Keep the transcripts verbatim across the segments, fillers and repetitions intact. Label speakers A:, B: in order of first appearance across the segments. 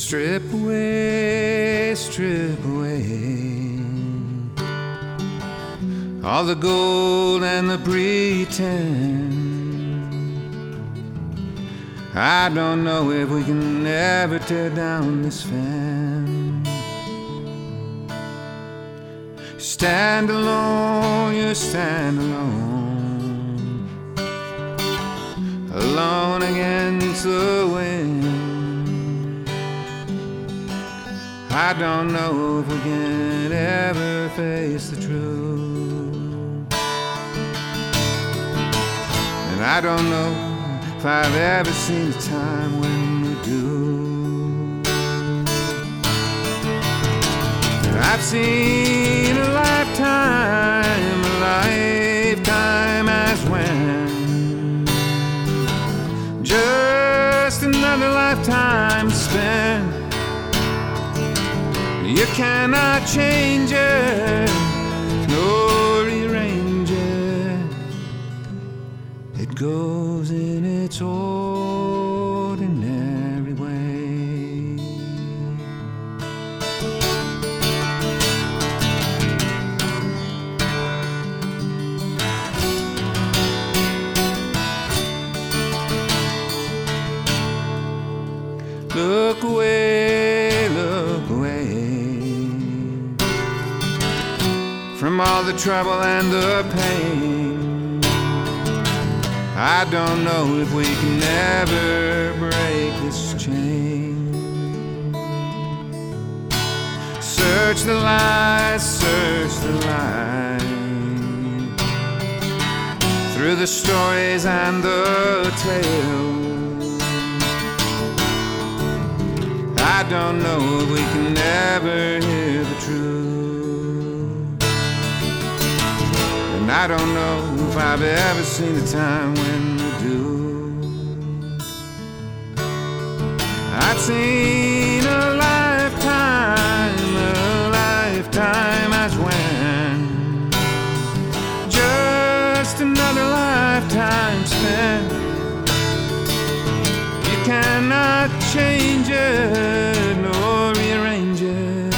A: Strip away, strip away all the gold and the pretend. I don't know if we can ever tear down this fence. Stand alone, you stand alone, alone against the wind. I don't know if we can ever face the truth, and I don't know if I've ever seen a time when we do. And I've seen a lifetime, a lifetime as when just another lifetime spent. You cannot change it, nor rearrange it. It goes in its ordinary way. Look away, look away from all the trouble and the pain. I don't know if we can ever break this chain. Search the light, search the light through the stories and the tales. I don't know if we can ever hear the truth, and I don't know if I've ever seen a time when we do. I've seen a lifetime, a lifetime as when just another lifetime spent. You cannot change it, nor rearrange it.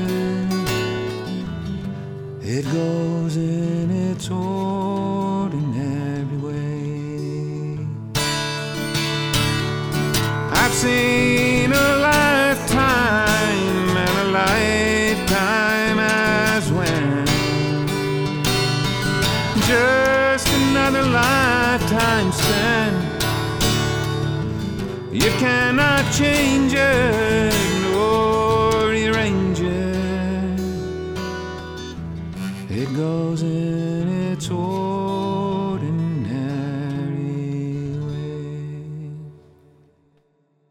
A: It goes in its ordinary way. I've seen a lifetime and a lifetime as when just another lifetime spent. You cannot change it,